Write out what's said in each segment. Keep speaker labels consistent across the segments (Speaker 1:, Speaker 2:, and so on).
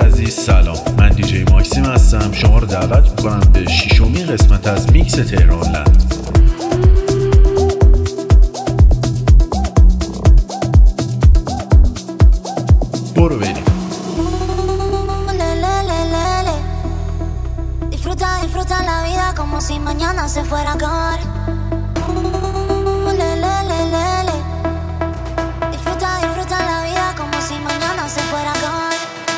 Speaker 1: عزیز سلام، من دیجی ماکسیم هستم. شما رو دعوت میکنم به 6مین قسمت از میکس تهران لند. برو بریم.
Speaker 2: Disfruta la vida como si mañana se fuera a acabar. Disfruta la vida como si mañana se fuera a acabar.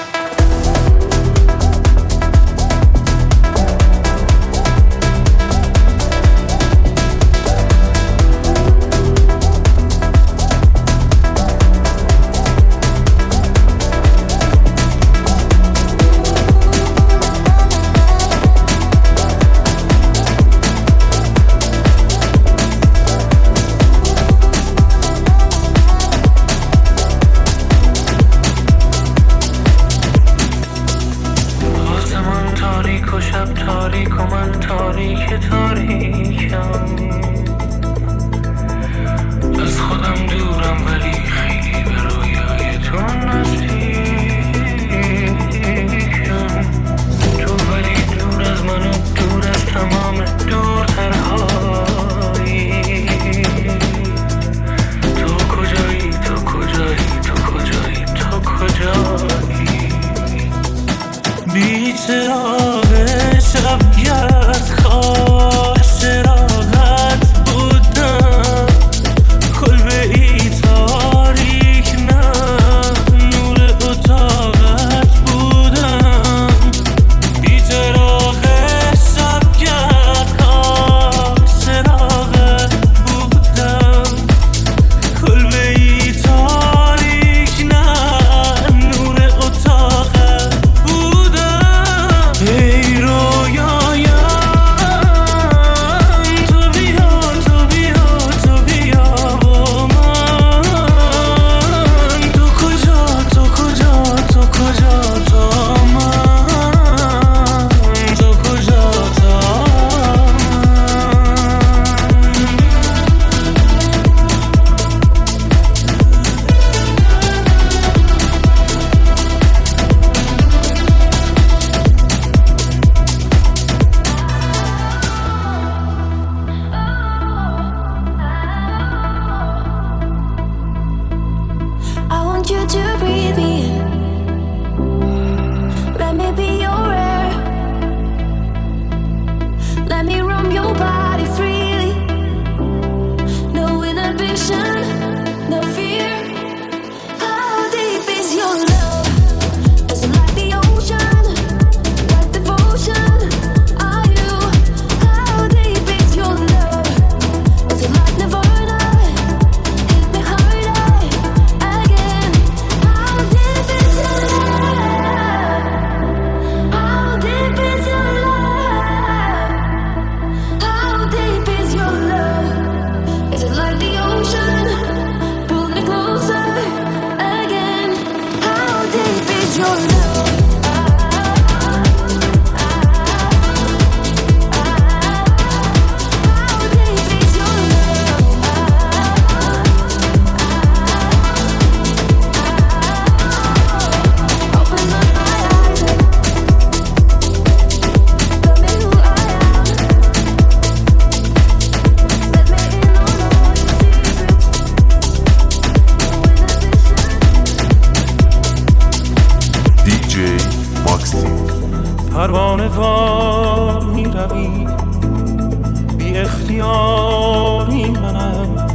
Speaker 3: پروانه وار می روی بی اختیاری منم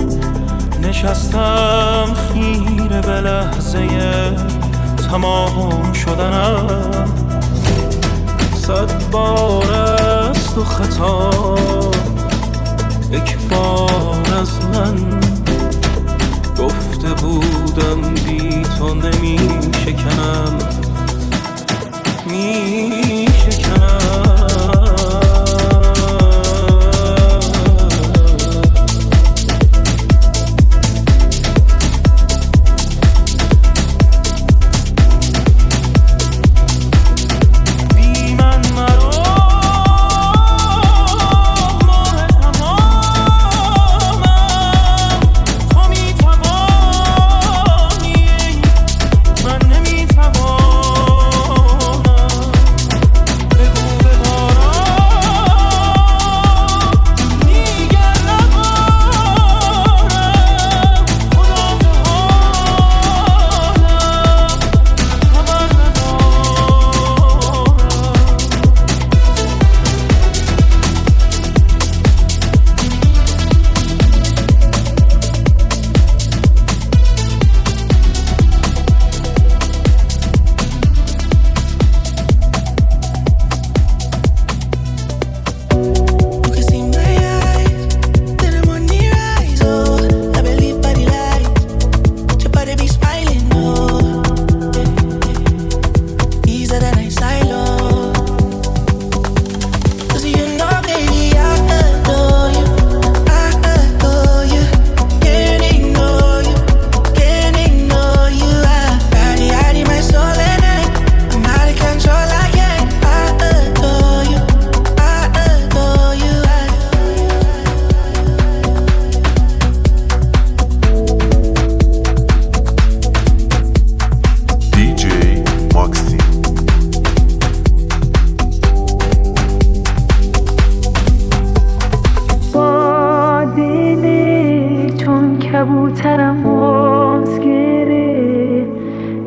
Speaker 3: نشستم خیره به لحظه تمام شدنم 100 بار است و خطا یک بار از من گفته بودم بی تو نمی شکنم می شکنم
Speaker 4: من نمیتوانم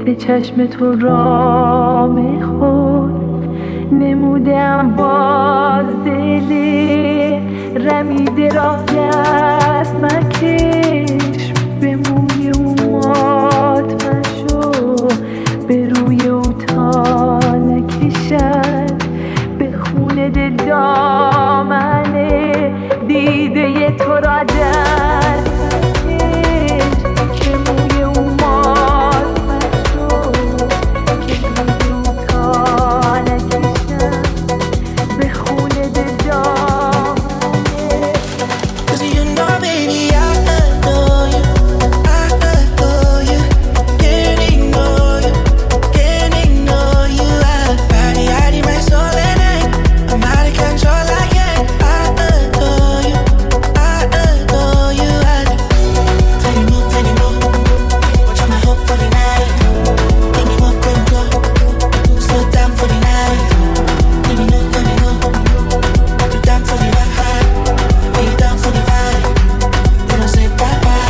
Speaker 4: به چشم تو رام خود نمودم باز دل رمیده را دست مکش به موی او مات مشو به روی او تا نکشد به خون دل دامنه دیده تو را دست مکش که موی او مات مشو به روی او تا نکشد به خون دل دامنه.
Speaker 5: Cause you know baby I adore you, I adore you, can't ignore you, can't ignore you. Body hiding my soul at night, I'm out of control again. I adore you, I adore you. Tiny move, watch my hope for the night. Make me walk real slow, slow down for the night. Let me know, you down for the ride, you down for the vibe. Then I'll say bye bye.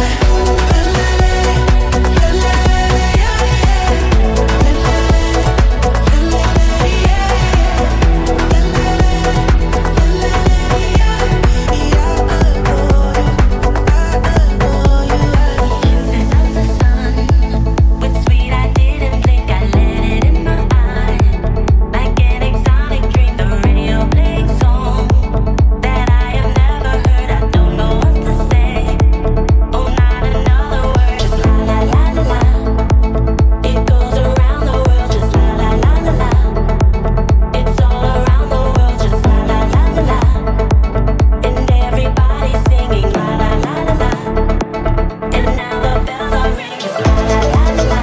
Speaker 2: With sweet, I didn't think I let it in my eye. Like an exotic dream, the radio plays song that I have never heard. I don't know what to say. Oh, not another word, just la la la la la. It goes around the world, just la la la la la. It's all around the world, just la la la la la. And everybody's singing la la la la la. And now the bells are ringing, just la la la la la.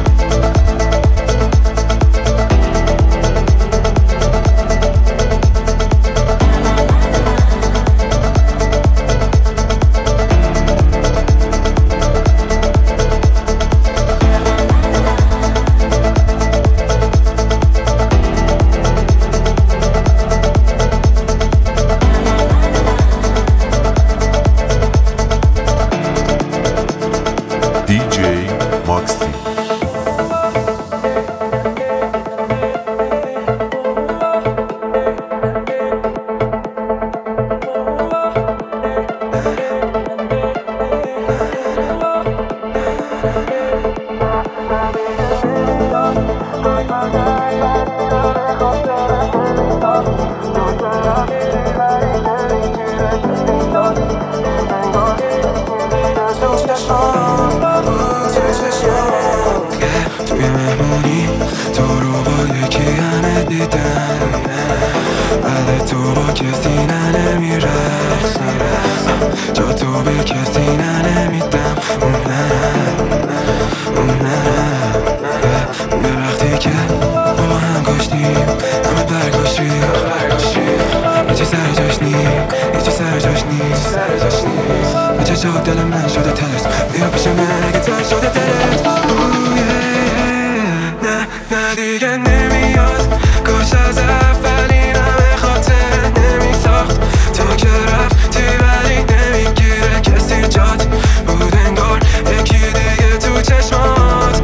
Speaker 1: DJ Maxi.
Speaker 3: توی مهمونی تو رو با یکی همه دیدن، بعد تو با کسی نمیرسم، جا تو به کسی نمیدم. اون وقتی که با هم کشتیم همه برگاشتیم، یه چی سر جاش نیست، یه چی سر جاش نیست. به چه شد دل من شده تلس، بیا پیش من اگه تر شده دلت. نه دیگه نمیاد، کاش از اولین همه خاطر نمیساخت. تو که رفتی ولی نمیگیره کسی جات، بود انگار یکی دیگه تو چشمات.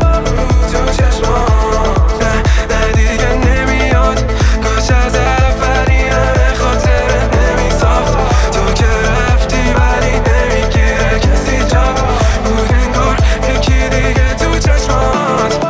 Speaker 3: نه دیگه نمیاد، کاش از اولین همه خاطر نمیساخت. تو که رفتی ولی نمیگیره کسی جات، بود انگار یکی دیگه تو چشمات.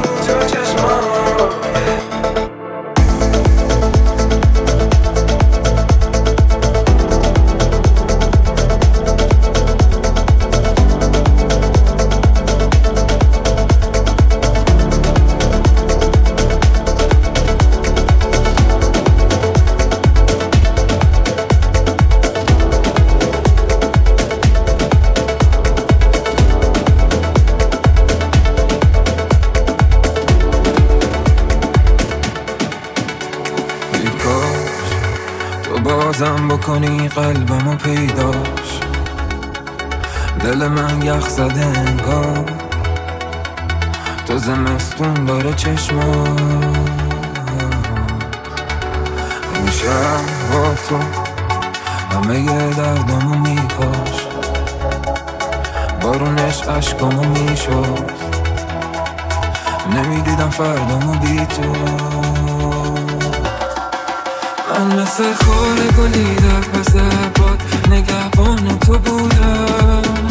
Speaker 3: بازم بکنی قلبمو پیداش، دل من یخ زده انگار تو زمستون داره چشمات. این شب با تو همه ی دردمو میکاش، بارونش عشقامو میشد، فردامو بی تو. من مثل خال گلی در پس باد نگهبان تو بودم.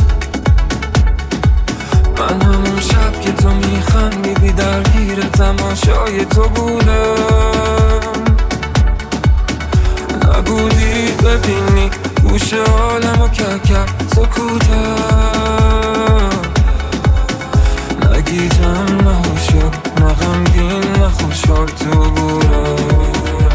Speaker 3: من همون شب که تو میخندیدی درگیر تماشای تو بودم. نبودی ببینی گوش عالمو ککر سکوتم. نگیجم نه هوشیار نه غمگین نه خوشحال تو بودم.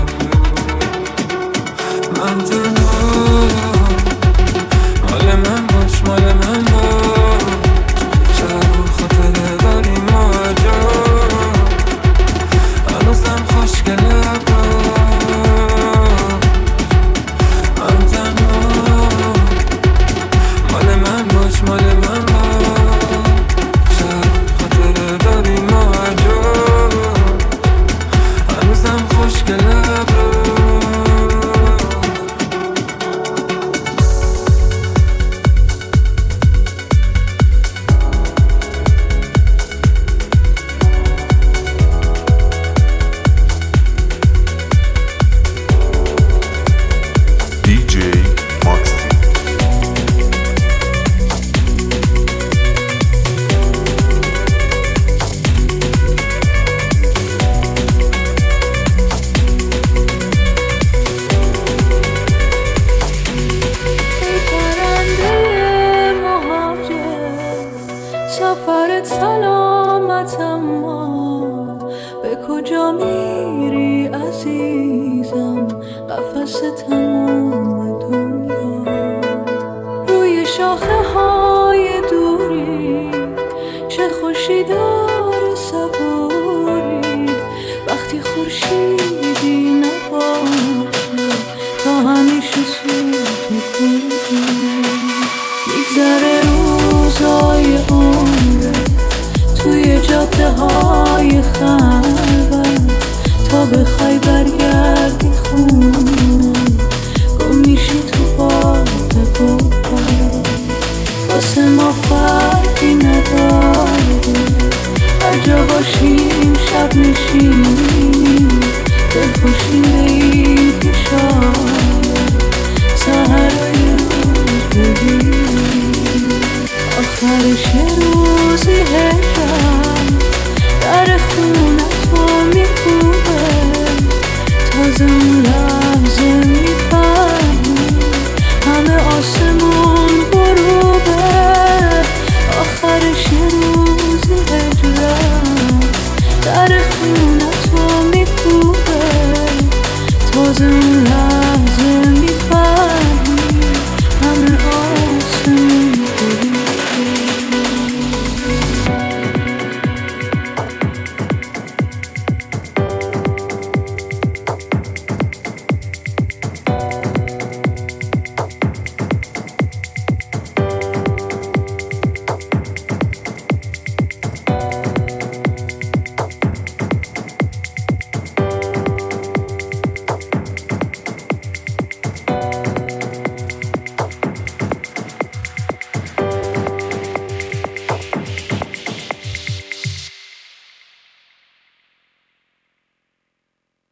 Speaker 3: من تنها مال من باش مال من باش. شهر خاطره داری ماجا هنوزم خوشگله من تنها مال من باش مال من باش. شهر خاطره داری ماجا هنوزم خوشگله
Speaker 1: DJ Maxi.
Speaker 4: پرنده مهاجر سفرت سلامت، اما به کجا میری عزیزم؟ قفس تمام دنیا روی شاخه های دوری، چه خوشی داره صبوری وقتی خورشیدی نباشه تا همیشه سود میکنی. میگذره روزای عمرت توی جاده های خلوت تا بخوای برگردی خونه گم میشی تو باد گوهر. واسه ما فرقی نداره هر جا باشیم شب میشیم